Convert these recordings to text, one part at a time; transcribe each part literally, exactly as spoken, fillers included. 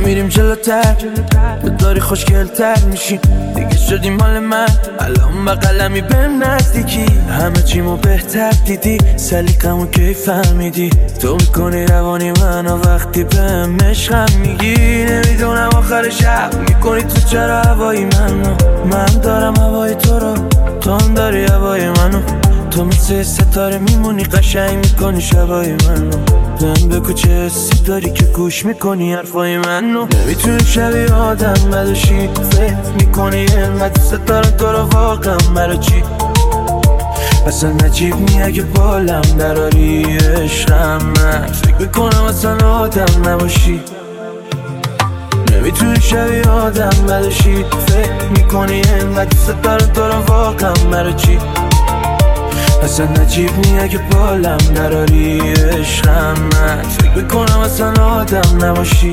میریم جلوتر تو داری خوشگلتر میشی دیگه شدی مال من الان بقلمی به نزدیکی همه چیمو بهتر دیدی سلیقمو کی فهمیدی تو میکنی روانی منو وقتی بهم عشقم میگی نمیدونم آخر شب میکنی تو چرا هوای منو من دارم هوای تو رو تو هم داری هوای منو تو مثل ستاره میمونی قشنگ میکنی شبای منو بهم بگو چه حسی داری که گوش میکنی حرفای منو نمیتونی شبیه آدم بدوشی فکر میکنی اینقدر ستاره تو رو واقعا مرا چی اصلا نجیب نی اگه بالم دراری عشقم من فکر میکنم اصلا آدم نباشی نمیتونی شبیه آدم بدوشی فکر میکنی اینقدر ستاره تو رو واقعا مرا چی اصلا نجیب نی اگه بالم دراری عشقم من فکر میکنم اصلا آدم نباشی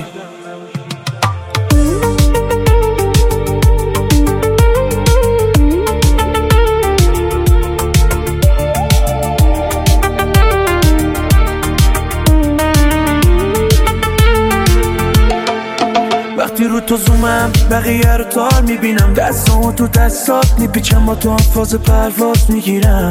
وقتی رو تو زومم بقیه رو تار میبینم دستامو تو دستات میپیچم با تو هم فاز پرواز میگیرم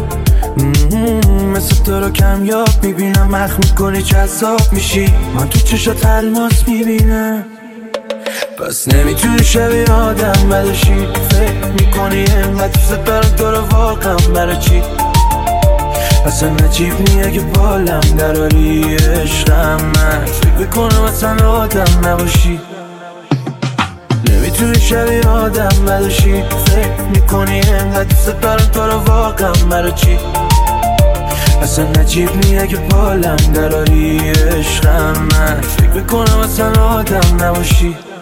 مثل تو رو کمیاب میبینم مخ میکنی جذاب میشی من تو چشات الماس میبینم پس نمیتونی شبیه آدم بدوشی فکر میکنی اینقدر ستاره تو رو واقعا برا چی اصلا نجیب نی اگه بالم دراری عشقم من فکر میکنم اصلا آدم نباشی نمیتونی شبیه آدم بدوشی فکر میکنی اینقدر ستاره تو رو واقعا برا چی اصلا نجیب نی اگه بالم دراری عشقم من فکر میکنم اصلا آدم نباشی